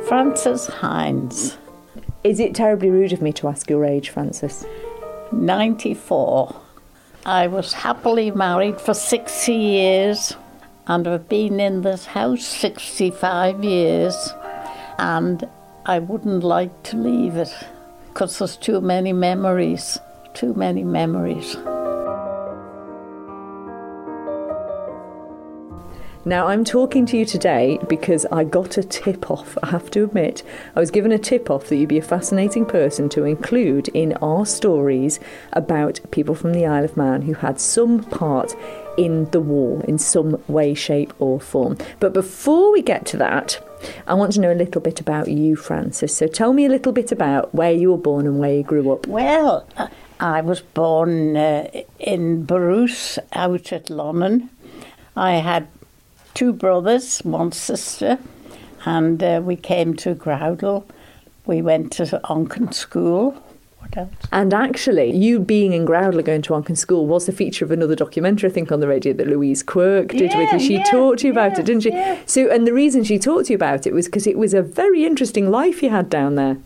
Frances Hines, Is it terribly rude of me to ask your age, Frances? 94. I was happily married for 60 years and I've been in this house 65 years and I wouldn't like to leave it because there's too many memories. Now, I'm talking to you today because I got a tip-off, I have to admit. I was given a tip-off that you'd be a fascinating person to include in our stories about people from the Isle of Man who had some part in the war in some way, shape or form. But before we get to that, I want to know a little bit about you, Frances. So tell me a little bit about where you were born and where you grew up. Well, I was born in Bruce, out at Lonnon. I had 2 brothers, 1 sister, and we came to Groudle. We went to Onken School. What else? And actually, you being in Groudle going to Onken School was the feature of another documentary, I think, on the radio that Louise Quirk did with you. She talked to you about it, didn't she? Yeah. So, and the reason she talked to you about it was because it was a very interesting life you had down there.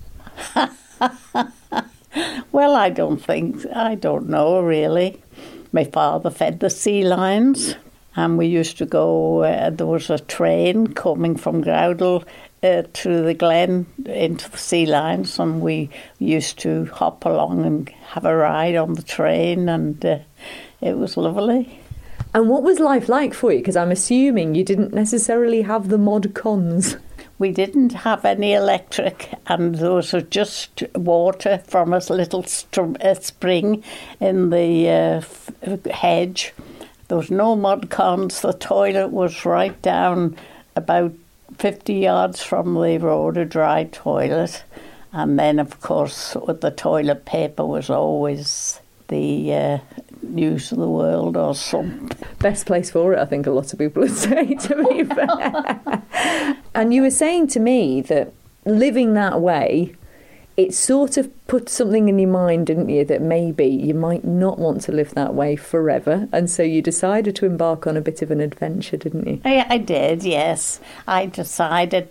Well, I don't know really. My father fed the sea lions. And we used to go, there was a train coming from Groudle to the Glen into the sea lions, and we used to hop along and have a ride on the train, and it was lovely. And what was life like for you? Because I'm assuming you didn't necessarily have the mod cons. We didn't have any electric, and there was just water from a little spring in the hedge. There was no mud cons. The toilet was right down about 50 yards from the road, a dry toilet. And then, of course, the toilet paper was always the news of the world or something. Best place for it, I think a lot of people would say, to be fair. And you were saying to me that living that way, it sort of put something in your mind, didn't you, that maybe you might not want to live that way forever. And so you decided to embark on a bit of an adventure, didn't you? I did, yes. I decided,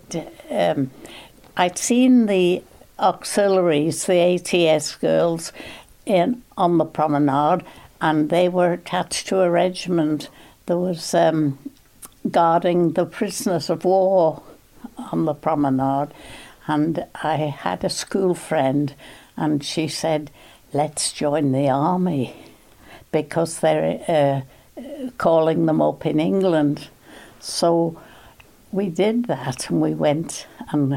I'd seen the auxiliaries, the ATS girls, on the promenade, and they were attached to a regiment that was guarding the prisoners of war on the promenade. And I had a school friend, and she said, let's join the army, because they're calling them up in England. So we did that, and we went and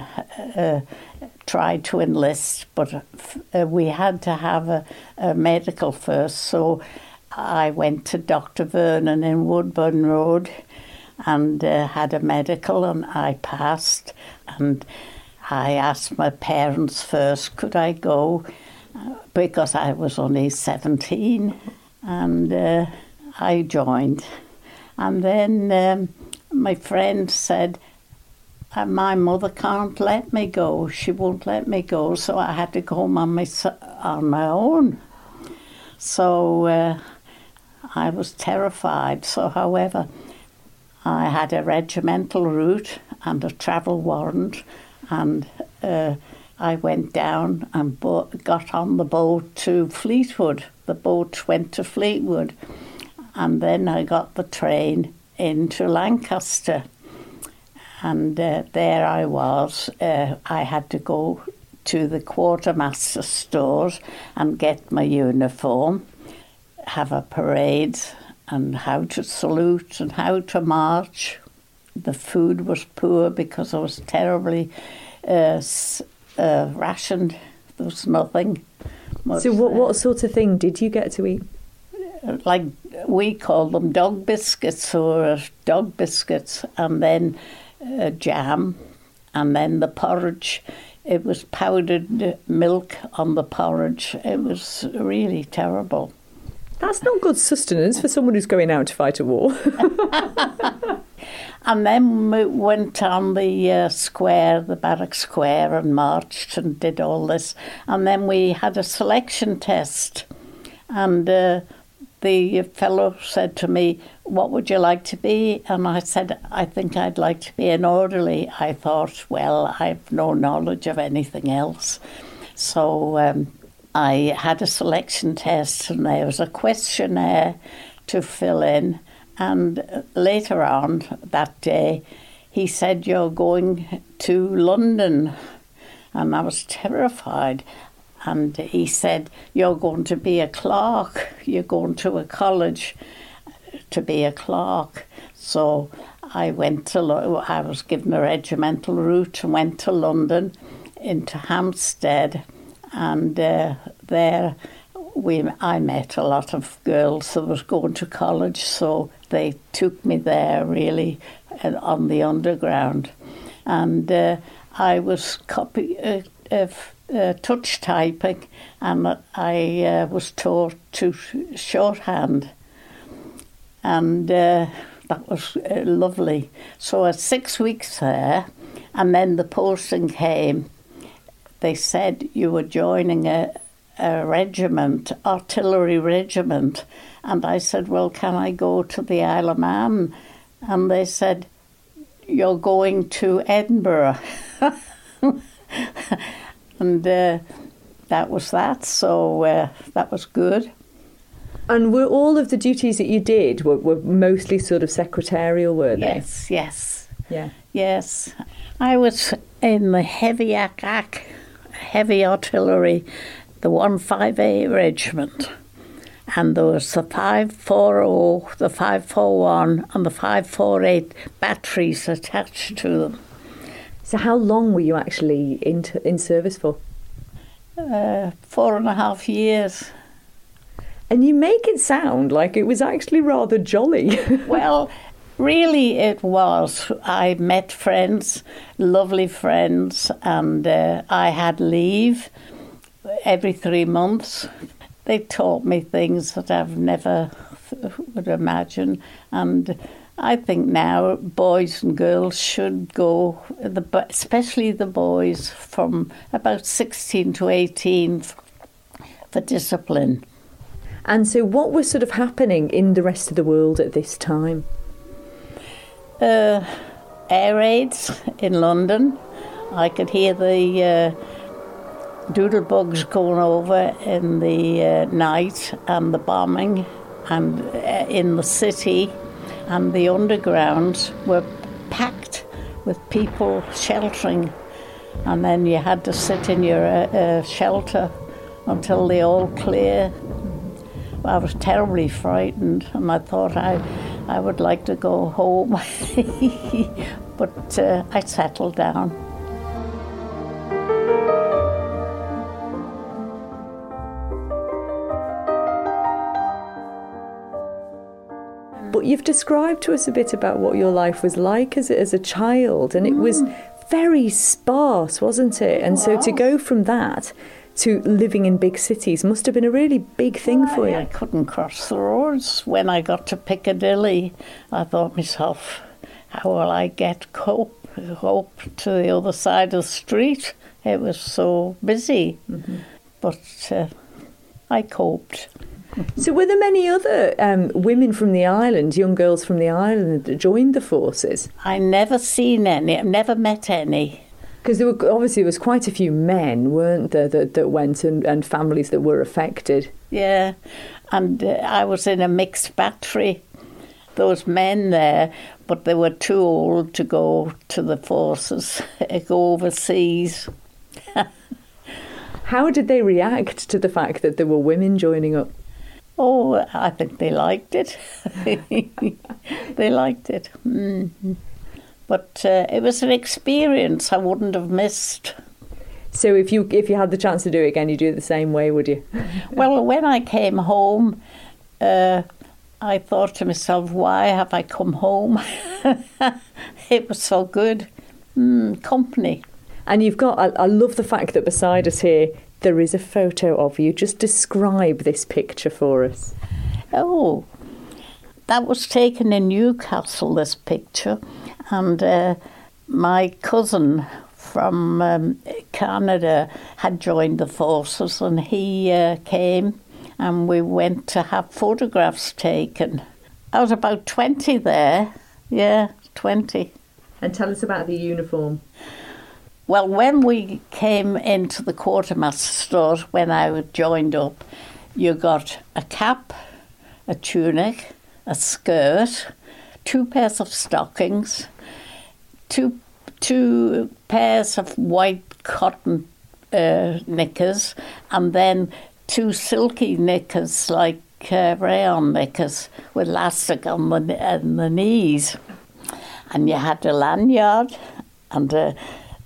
tried to enlist, but we had to have a medical first. So I went to Dr. Vernon in Woodburn Road and had a medical, and I passed. And I asked my parents first, could I go, because I was only 17, and I joined. And then my friend said, my mother can't let me go, she won't let me go, so I had to go home on my own. So I was terrified. So, however, I had a regimental route and a travel warrant, and I went down and got on the boat to Fleetwood. The boat went to Fleetwood, and then I got the train into Lancaster. And there I was. I had to go to the quartermaster's stores and get my uniform, have a parade, and how to salute and how to march. The food was poor because I was terribly rationed. There was nothing much. So what sort of thing did you get to eat? Like, we call them dog biscuits or dog biscuits, and then jam, and then the porridge. It was powdered milk on the porridge. It was really terrible. That's not good sustenance for someone who's going out to fight a war. And then we went on the square, the barrack square, and marched and did all this. And then we had a selection test. And the the fellow said to me, "What would you like to be?" And I said, "I think I'd like to be an orderly." I thought, well, I've no knowledge of anything else. So I had a selection test, and there was a questionnaire to fill in. And later on that day, he said, "You're going to London." And I was terrified. And he said, "You're going to be a clerk. You're going to a college to be a clerk." So I was given a regimental route and went to London, into Hampstead. And there I met a lot of girls that was going to college, so they took me there really on the underground. And I was touch typing, and I was taught to shorthand. And that was lovely. So I had 6 weeks there, and then the posting came. They said you were joining a regiment, artillery regiment. And I said, "Well, can I go to the Isle of Man?" And they said, "You're going to Edinburgh." And that was that. So that was good. And were all of the duties that you did were mostly sort of secretarial, were they? Yes. Yeah. Yes. I was in the heavy artillery, the 158 Regiment. And there was the 540, the 541 and the 548 batteries attached to them. So how long were you actually in service for? 4.5 years. And you make it sound like it was actually rather jolly. Well, really it was. I met friends, lovely friends, and I had leave every 3 months. They taught me things that I've never would imagine. And I think now boys and girls should go, especially the boys from about 16 to 18 for discipline. And so what was sort of happening in the rest of the world at this time? Air raids in London. I could hear the doodlebugs going over in the night, and the bombing, and in the city, and the undergrounds were packed with people sheltering, and then you had to sit in your shelter until they all clear. I was terribly frightened, and I thought I would like to go home, but I settled down. But you've described to us a bit about what your life was like as a child, and it was very sparse, wasn't it? And so to go from that to living in big cities must have been a really big thing for you. I couldn't cross the roads. When I got to Piccadilly, I thought myself, how will I cope to the other side of the street? It was so busy. Mm-hmm. But I coped. So were there many other women from the island, young girls from the island, that joined the forces? I never seen any. I've never met any. Because there was quite a few men, weren't there, that went, and families that were affected. Yeah, and I was in a mixed battery. Those men there, but they were too old to go to the forces, go overseas. How did they react to the fact that there were women joining up? Oh, I think they liked it. They liked it. Mm-hmm. But it was an experience I wouldn't have missed. So if you had the chance to do it again, you'd do it the same way, would you? Well, when I came home, I thought to myself, why have I come home? It was so good. Company. And you've got, I love the fact that beside us here, there is a photo of you. Just describe this picture for us. Oh, that was taken in Newcastle, this picture. And my cousin from Canada had joined the forces, and he came, and we went to have photographs taken. I was about 20 there. Yeah, 20. And tell us about the uniform. Well, when we came into the quartermaster stores, when I joined up, you got a cap, a tunic, a skirt, 2 pairs of stockings, two pairs of white cotton knickers, and then 2 silky knickers like rayon knickers with elastic on the knees. And you had a lanyard and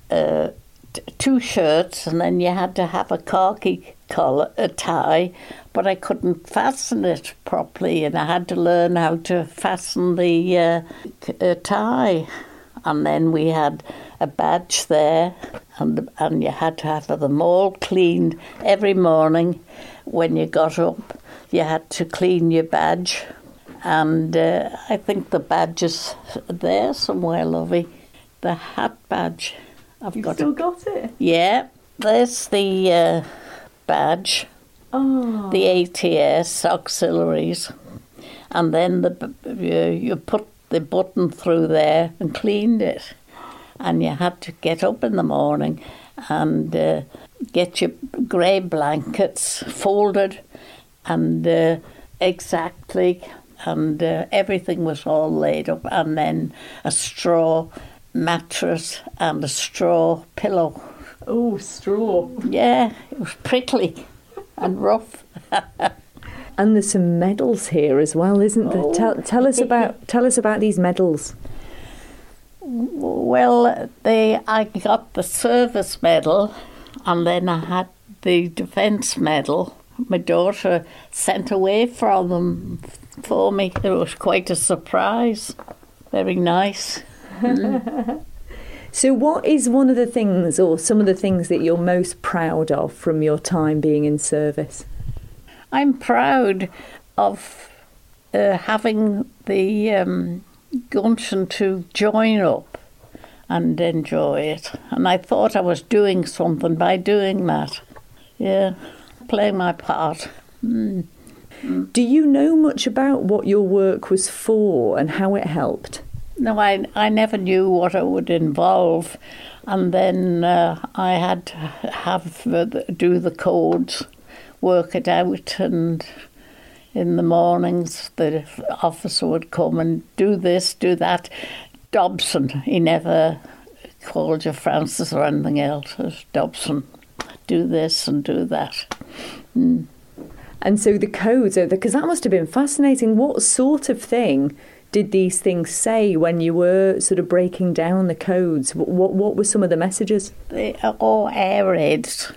2 shirts, and then you had to have a khaki collar, a tie, but I couldn't fasten it properly, and I had to learn how to fasten the tie. And then we had a badge there, and you had to have them all cleaned every morning. When you got up, you had to clean your badge, and I think the badge is there somewhere, Lovey. The hat badge. You've still got it? Yeah, there's the badge, the ATS auxiliaries, and then you put the button through there and cleaned it. And you had to get up in the morning and get your grey blankets folded and exactly, and everything was all laid up, and then a straw mattress and a straw pillow. Oh, straw. Yeah, it was prickly and rough. And there's some medals here as well, isn't there? Tell us about these medals. Well, I got the service medal, and then I had the defence medal. My daughter sent away from them for me. It was quite a surprise. Very nice. So what is one of the things, or some of the things, that you're most proud of from your time being in service? I'm proud of having the gumption to join up and enjoy it. And I thought I was doing something by doing that. Yeah, playing my part. Do you know much about what your work was for and how it helped? No, I never knew what it would involve. And then I had to do the codes, work it out, and in the mornings the officer would come and do this, do that. Dobson, he never called you Francis or anything else. It was Dobson, do this and do that. And so the codes, because that must have been fascinating. What sort of thing did these things say when you were sort of breaking down the codes? What were some of the messages? They are all air raids.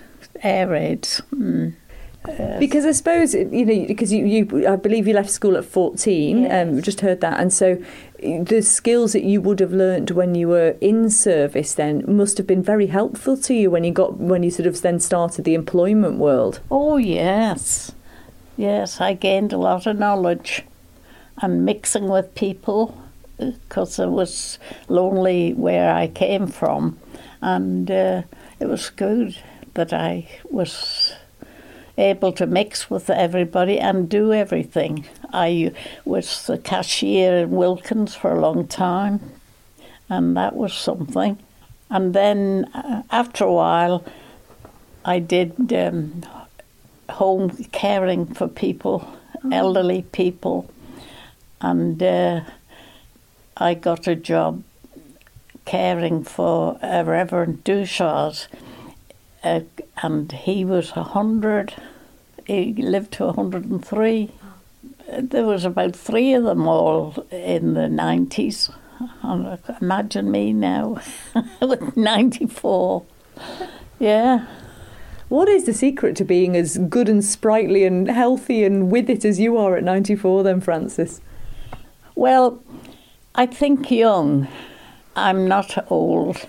Because I suppose, because you I believe you left school at 14, yes. We just heard that, and so the skills that you would have learnt when you were in service then must have been very helpful to you when you sort of then started the employment world. Oh yes, I gained a lot of knowledge, and mixing with people, because I was lonely where I came from, and it was good that I was able to mix with everybody and do everything. I was the cashier in Wilkins for a long time, and that was something. And then after a while, I did home caring for people, elderly people, and I got a job caring for Reverend Dushaw's, and he was 100. He lived to 103. There was about 3 of them all in the 90s. And imagine me now with 94. Yeah. What is the secret to being as good and sprightly and healthy and with it as you are at 94 then, Frances? Well, I think young. I'm not old.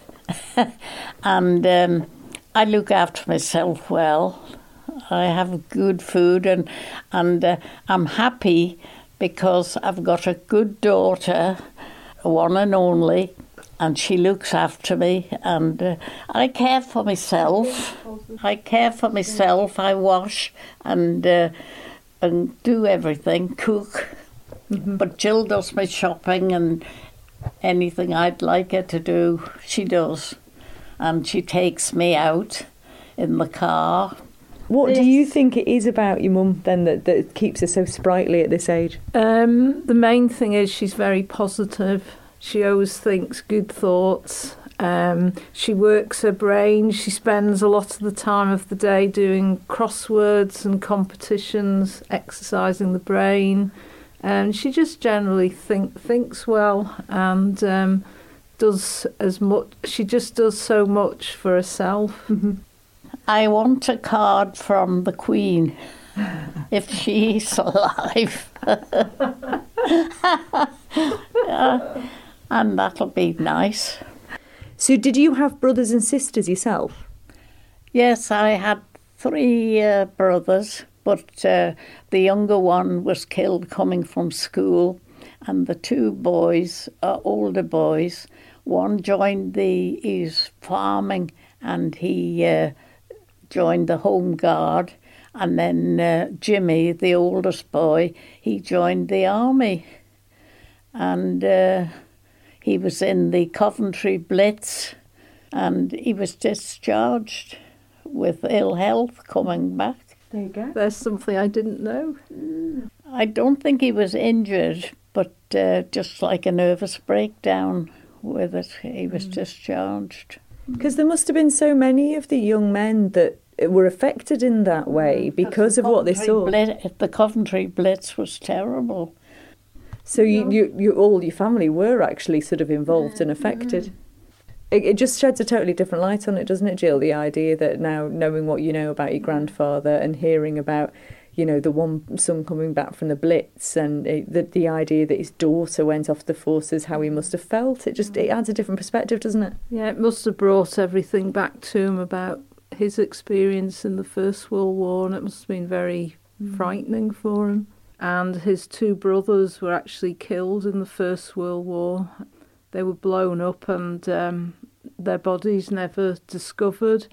And I look after myself well. I have good food, and I'm happy because I've got a good daughter, one and only, and she looks after me, and I care for myself. I wash, and and do everything, cook. But Jill does my shopping, and anything I'd like her to do, she does. And she takes me out in the car. What do you think it is about your mum then that keeps her so sprightly at this age? The main thing is she's very positive. She always thinks good thoughts. She works her brain. She spends a lot of the time of the day doing crosswords and competitions, exercising the brain. She just generally thinks well and does as much. She just does so much for herself. I want a card from the Queen, if she's alive. And that'll be nice. So did you have brothers and sisters yourself? Yes, I had 3 brothers, but the younger one was killed coming from school, and the 2 boys, older boys, one joined he's farming, and he joined the Home Guard, and then Jimmy, the oldest boy, he joined the army, and he was in the Coventry Blitz, and he was discharged with ill health coming back. There you go. There's something I didn't know. I don't think he was injured, but just like a nervous breakdown with it, he was discharged. Because there must have been so many of the young men that were affected in that way because of what they saw. The Coventry Blitz was terrible. So you all your family were actually sort of involved and affected. It just sheds a totally different light on it, doesn't it, Jill? The idea that now, knowing what you know about your grandfather and hearing about, you know, the one son coming back from the Blitz, and the idea that his daughter went off the forces, how he must have felt. It adds a different perspective, doesn't it? Yeah, it must have brought everything back to him about his experience in the First World War, and it must have been very frightening for him. And his 2 brothers were actually killed in the First World War. They were blown up and their bodies never discovered.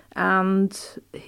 And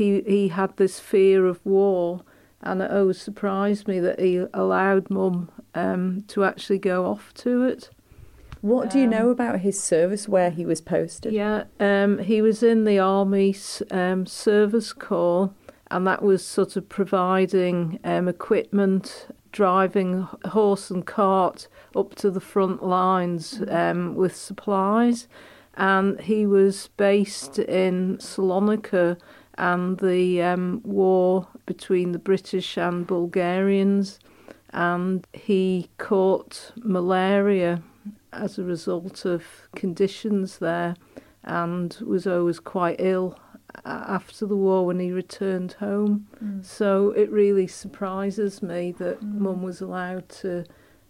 he had this fear of war, and it always surprised me that he allowed Mum to actually go off to it. What do you know about his service, where he was posted? Yeah, he was in the Army's Service Corps, and that was sort of providing equipment, driving horse and cart up to the front lines with supplies. And he was based in Salonika, and the war between the British and Bulgarians, and he caught malaria as a result of conditions there, and was always quite ill after the war when he returned home. So it really surprises me that Mum was allowed to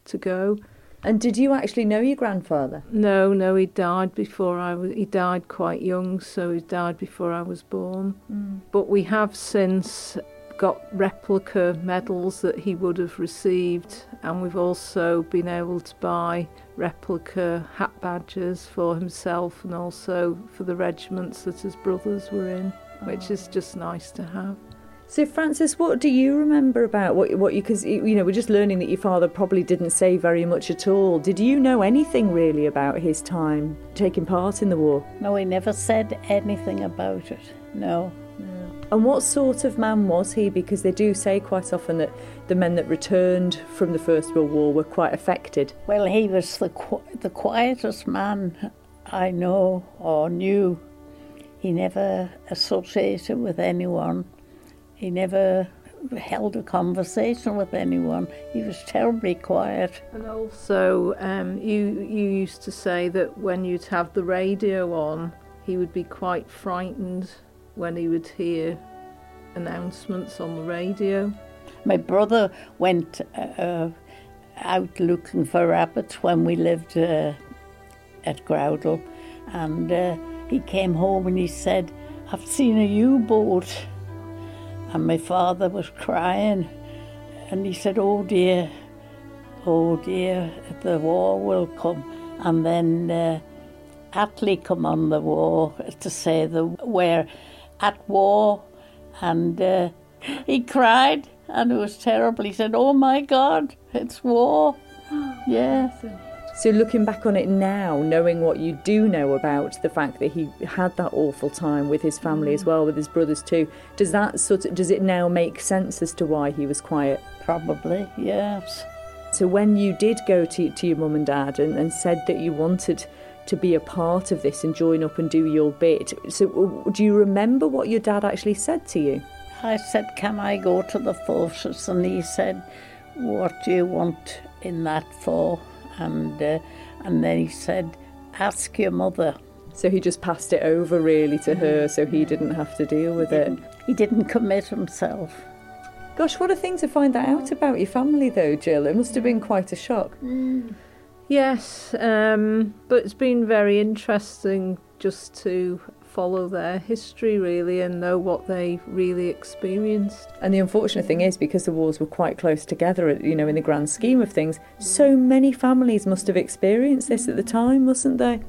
go. And did you actually know your grandfather? No, he died he died quite young, so he died before I was born. But we have since got replica medals that he would have received, and we've also been able to buy replica hat badges for himself and also for the regiments that his brothers were in, which is just nice to have. So, Frances, what do you remember about what you? Because we're just learning that your father probably didn't say very much at all. Did you know anything really about his time taking part in the war? No, he never said anything about it. No. And what sort of man was he? Because they do say quite often that the men that returned from the First World War were quite affected. Well, he was the quietest man I know or knew. He never associated with anyone. He never held a conversation with anyone. He was terribly quiet. And also, you used to say that when you'd have the radio on, he would be quite frightened when he would hear announcements on the radio. My brother went out looking for rabbits when we lived at Groudle, and he came home and he said, "I've seen a U-boat." And my father was crying, and he said, oh dear, the war will come." And then Attlee come on the war to say we're at war, and he cried, and it was terrible. He said, "Oh my God, it's war." Yeah. So looking back on it now, knowing what you do know about the fact that he had that awful time with his family as well, with his brothers too, does it now make sense as to why he was quiet? Probably, yes. So when you did go to your mum and dad and said that you wanted to be a part of this and join up and do your bit, so do you remember what your dad actually said to you? I said, "Can I go to the forces?" And he said, "What do you want in that for?" And then he said, "Ask your mother." So he just passed it over really to her so he didn't have to deal with it. He didn't commit himself. Gosh, what a thing to find that out about your family though, Jill. It must have been quite a shock. Yes, but it's been very interesting just to follow their history really and know what they really experienced. And the unfortunate thing is, because the wars were quite close together, you know, in the grand scheme of things, so many families must have experienced this at the time, mustn't they?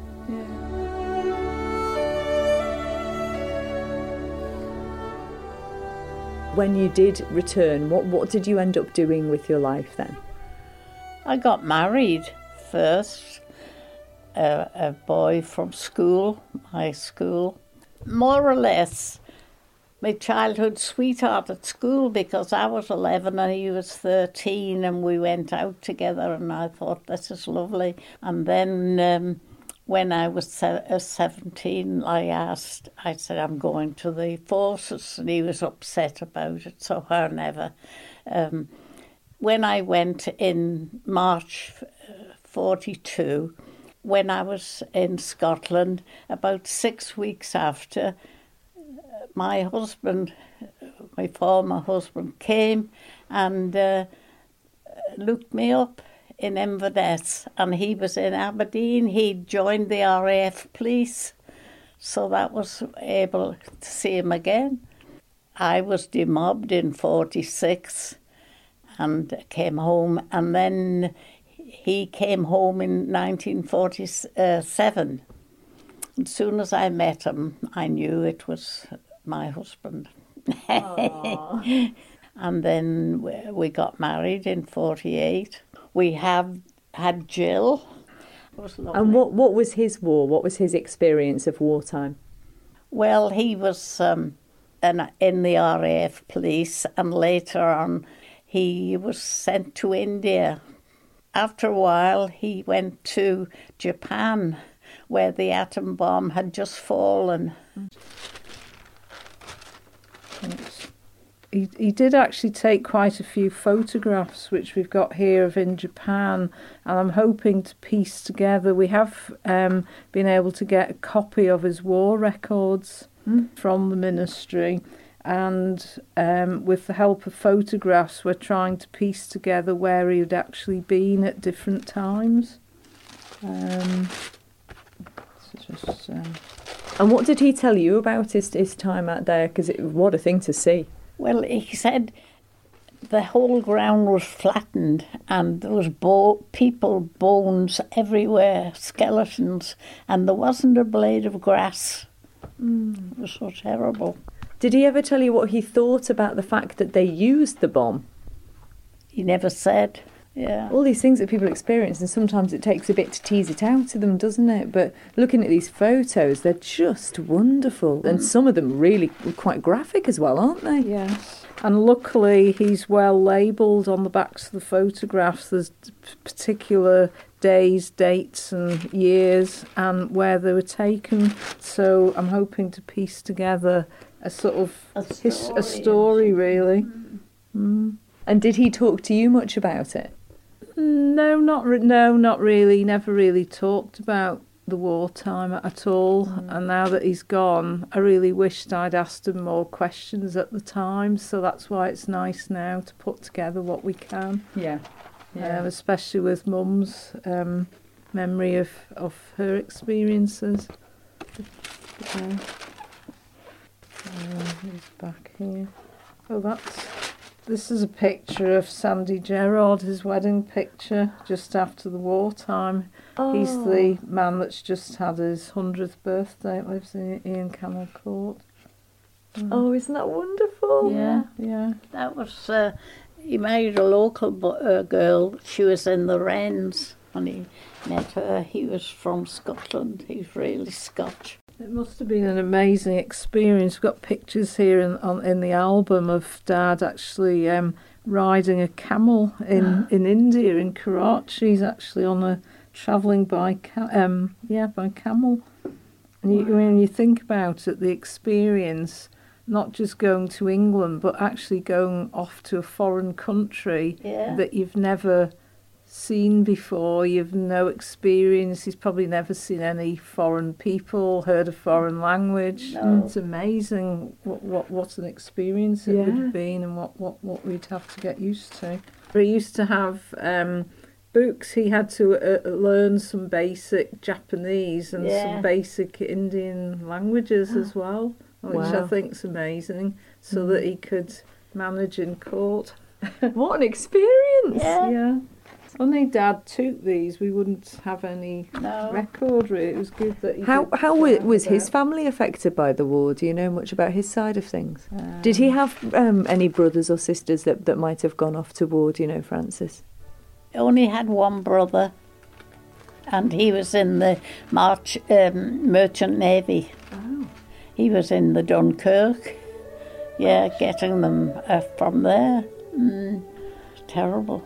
When you did return, what did you end up doing with your life then? I got married first. A boy from school, my school. More or less, my childhood sweetheart at school, because I was 11 and he was 13 and we went out together and I thought, this is lovely. And then when I was 17, I said, I'm going to the forces, and he was upset about it, so her never. When I went in March 42, when I was in Scotland, about 6 weeks after, my husband, my former husband, came and looked me up in Inverness, and he was in Aberdeen. He'd joined the RAF police, so that was able to see him again. I was demobbed in 46 and came home, and then he came home in 1947. As soon as I met him, I knew it was my husband. And then we got married in 48. We have had Jill. It was lovely. And what was his war? What was his experience of wartime? Well, he was in the RAF police, and later on he was sent to India. After a while, he went to Japan, where the atom bomb had just fallen. He did actually take quite a few photographs, which we've got here of in Japan, and I'm hoping to piece together. We have been able to get a copy of his war records from the ministry, and with the help of photographs, we're trying to piece together where he had actually been at different times. And what did he tell you about his time out there? Because what a thing to see. Well, he said the whole ground was flattened and there was people, bones everywhere, skeletons, and there wasn't a blade of grass. It was so terrible. Did he ever tell you what he thought about the fact that they used the bomb? He never said. Yeah. All these things that people experience, and sometimes it takes a bit to tease it out of them, doesn't it? But looking at these photos, they're just wonderful. And some of them really quite graphic as well, aren't they? Yes. And luckily, he's well labelled on the backs of the photographs. There's particular days, dates and years and where they were taken. So I'm hoping to piece together a sort of a story really. And did he talk to you much about it? No, not really. Never really talked about the wartime at all. And now that he's gone, I really wished I'd asked him more questions at the time. So that's why it's nice now to put together what we can. Yeah. Especially with Mum's memory of her experiences. He's back here. This is a picture of Sandy Gerard, his wedding picture, just after the wartime. Oh. He's the man that's just had his 100th birthday. Lives in Canal Court. Oh, isn't that wonderful? Yeah. That was, he married a local girl. She was in the Wrens when he met her. He was from Scotland. He's really Scotch. It must have been an amazing experience. We've got pictures here in the album of Dad actually riding a camel in India, in Karachi. He's actually travelling by camel. And when you think about it, the experience, not just going to England, but actually going off to a foreign country that you've never seen before, you've no experience, he's probably never seen any foreign people, heard a foreign language. No. It's amazing what an experience it would have been, and what we'd have to get used to. We used to have books. He had to learn some basic Japanese and some basic Indian languages as well, which I think's amazing, so that he could manage in court. What an experience! Yeah. Only Dad took these, we wouldn't have any record. Really. It was good that he How was his family affected by the war? Do you know much about his side of things? Did he have any brothers or sisters that might have gone off to war? Do you know, Frances? He only had one brother, and he was in the Merchant Navy. Oh. He was in the Dunkirk. Yeah, getting them from there. Terrible.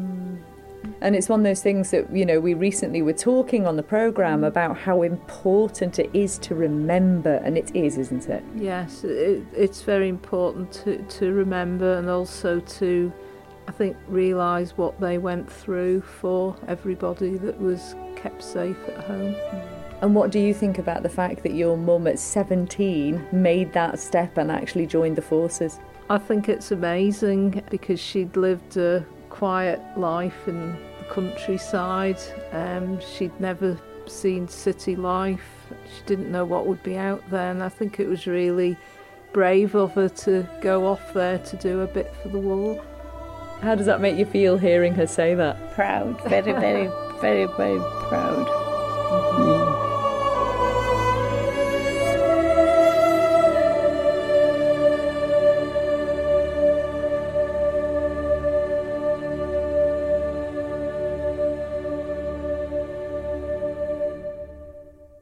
And it's one of those things that, we recently were talking on the programme about how important it is to remember, and it is, isn't it? Yes, it's very important to remember, and also to, I think, realise what they went through for everybody that was kept safe at home. And what do you think about the fact that your mum at 17 made that step and actually joined the forces? I think it's amazing, because she'd lived a quiet life in the countryside. She'd never seen city life. She didn't know what would be out there, and I think it was really brave of her to go off there to do a bit for the war. How does that make you feel, hearing her say that? Proud, very, very, very, very proud.